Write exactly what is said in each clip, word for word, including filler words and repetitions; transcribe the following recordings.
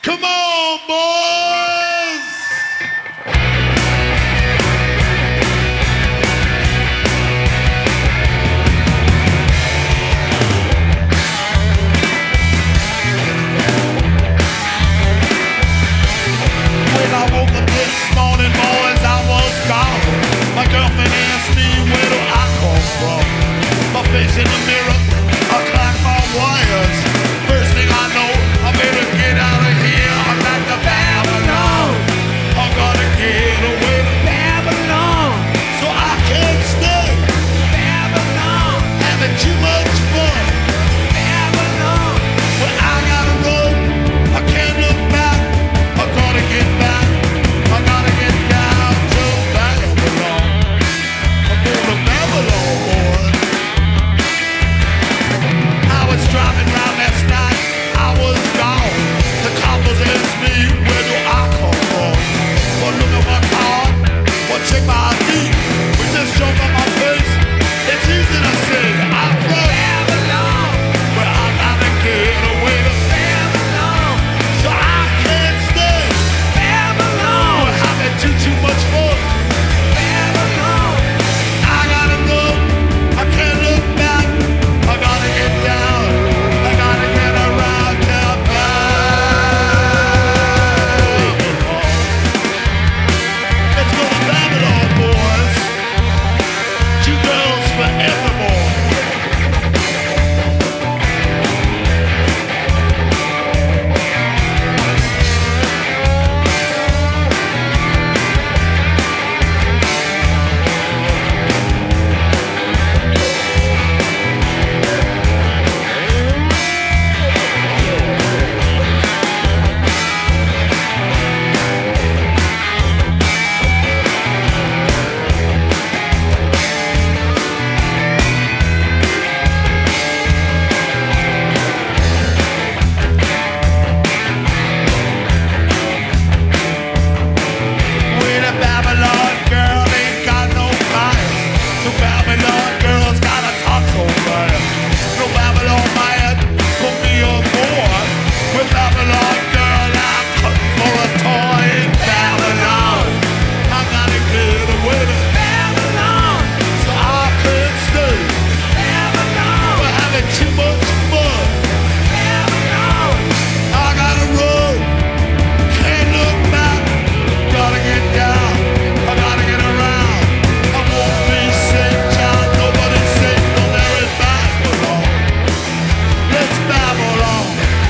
Come on, boys! When I woke up this morning, boys, I was gone. My girlfriend asked me, where do I come from? My face in the mirror, I clock my wires. First thing I know, I better get out of here. I'm back to Babylon. I gotta get away to Babylon, so I can't stay. Babylon, having too much fun. Babylon, but I gotta run. I can't look back. I gotta get back. I gotta get down to Babylon. I'm going to Babylon, boy. I was driving round last night. I was gone. The coppers asked me, where do I come from? Well, look at my car. Well, check my I D. With this joke on my face, it's easy to say I'm from Babylon, but I gotta get away to Babylon, so I can't stay. Babylon, we're having too too much fun. Babylon, I gotta run. I can't look back. I gotta get down. I gotta get around to Babylon. Let's go to Babylon, boys. Two girls forevermore. With a Babylon girl ain't got no fire. So Babylon girls gotta talk so fire. No Babylon man could be on board. With Babylon girl I'm cutting for a toy in Babylon. I gotta get away to Babylon, so I can't stay. Babylon, we're having too much fun. Babylon, I gotta run. Can't look back. Gotta get down. I gotta get around. I won't be safe, child. Nobody's safe. No, there is Babylon. Let's Babylon.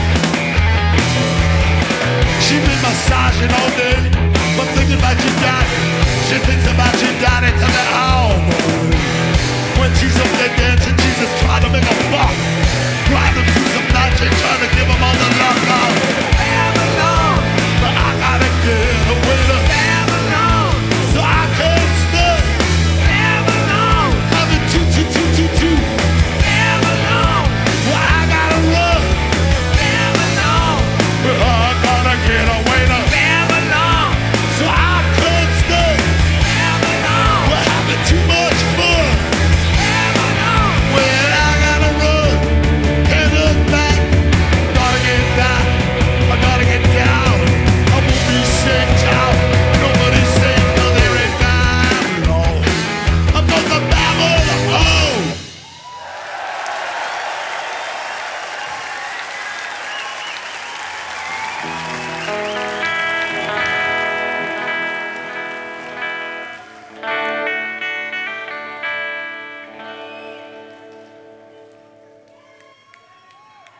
She been massaging all day, but thinking about your daddy. She thinks about your daddy till the hour. When she's up there dancing, Jesus trying to make a buck. Driving through some magic, trying to give him all the love now. Babylon, but I gotta get away to Babylon, so I can't stay. Babylon, having two, two, two, two, two. Babylon, well I gotta run. Babylon, but I gotta get away to Babylon, so I can't stay. Babylon, we're having too much fun. Babylon, well I gotta run. Can't look back. Gotta get down. I gotta get down. I won't be safe, child. Nobody's safe till they're in Babylon. I'm going to Babylon. Oh.